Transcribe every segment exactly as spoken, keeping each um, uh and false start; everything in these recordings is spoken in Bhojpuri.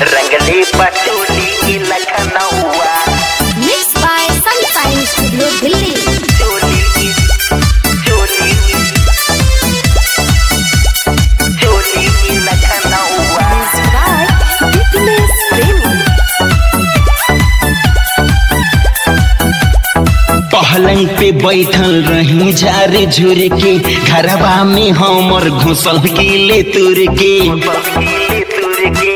रंगले पटोली की लखनऊआ। Mixed by Sunshine Studio Delhi. चोली की चोली की चोली की लखनऊआ। Mixed by Fitness Premi. पहलंग पे बैठल रही झारे झुर के, घरवा में हमर घुसल गिले तुर के। बबीले तुर के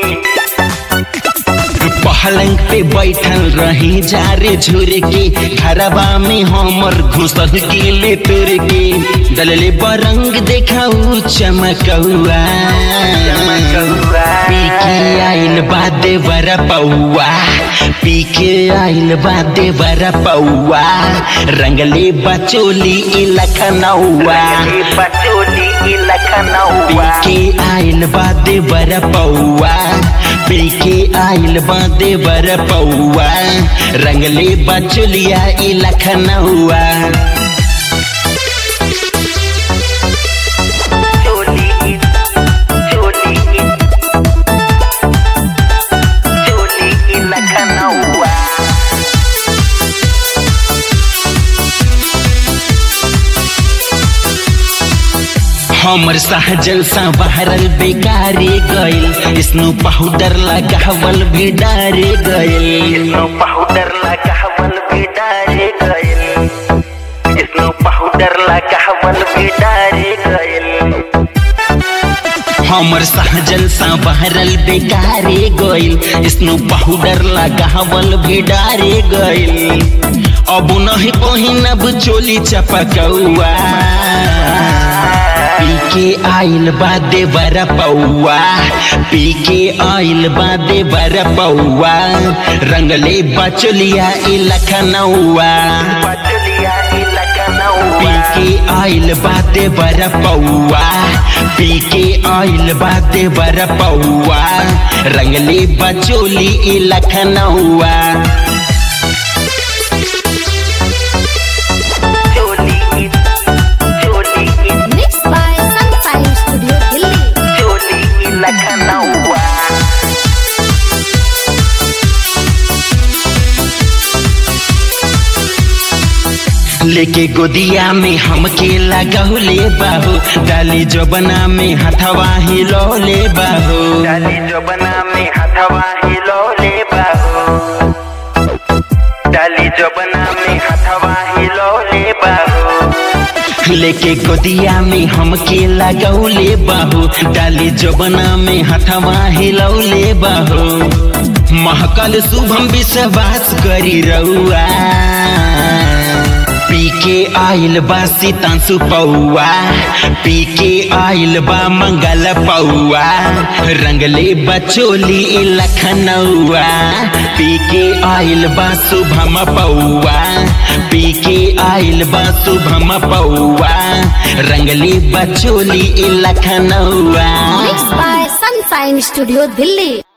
पहलंग पे बैठल रही झारे झुर के, घरवा में हमर घुसल गिले तुर के। दलले बरंग देखाऊ चमकौआ, चमकौआ। पी के आइल बादे बर पौआ, पी के आइल बादे बर पौआ, रंगले बचोली ई लखनऊआ। रंगले पटोली की लखनऊआ। पी के आइल बादे बर पौआ, पी के आइल बादे बर पौआ, रंगले बचोलिया ई लखनऊआ। चोली की चोली की चोली की लखनऊआ। हमर सहजल सा बहरल बेकारे गइल, स्नो पाउडर लगावल भी डारे गइल। स्नो पाउडर लगावल भी डारे गइल। स्नो पाउडर लगावल भी डारे गइल। हमर सहजल सा बहरल बेकारे गइल, स्नो पाउडर लगावल भी डारे गइल। अब नहीं पहिनब चोली चपकौआ, पी के आइल बादे बर पौआ, पी के आइल बादे बर पौआ, रंगले बचोलिया ई लखनऊआ। पटोलिया की लखनऊआ। पी के आइल बादे बर पौआ, पी के आइल बादे बर पौआ, रंगले बचोली ई लखनऊआ। चोली की चोली की Mixed by Sunshine Studio Delhi. चोली की लखनऊआ। लेके गोदिया में हमके लगौले बाहो, डाली जबना में हथवा हिलौले बाहो। डाली जबना में हथवा हिलौले बाहो। डाली जबना में हथवा हिलौले बाहो। लेके गोदिया में हमके लगौले बाहो, डाली जबना में हथवा हिलौले बाहो। महकल शुभम विश्वास करी रउआ, पी के आइल बा सीतांशु पौआ, पी के आइल बा मंगल पौआ, रंगले बचोली ई लखनऊआ। पी के आइल बा शुभम पौआ, पी के आइल बा शुभम पौआ, रंगले बचोली ई लखनऊआ। Mixed by Sunshine Studio Delhi.